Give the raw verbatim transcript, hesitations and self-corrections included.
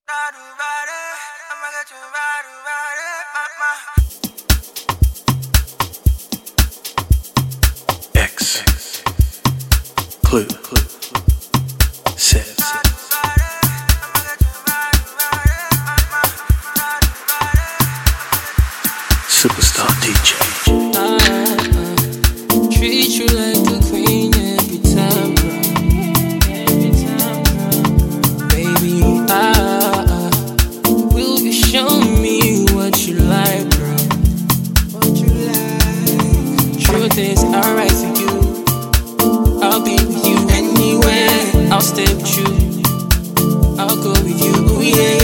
X Clue says Superstar D J. I, I treat you like a queen every time, every time, baby. I, I will you show me what you like, bro? What you like? Truth is, I'll write for you. I'll be with you anywhere. I'll stay with you. I'll go with you. Ooh, yeah.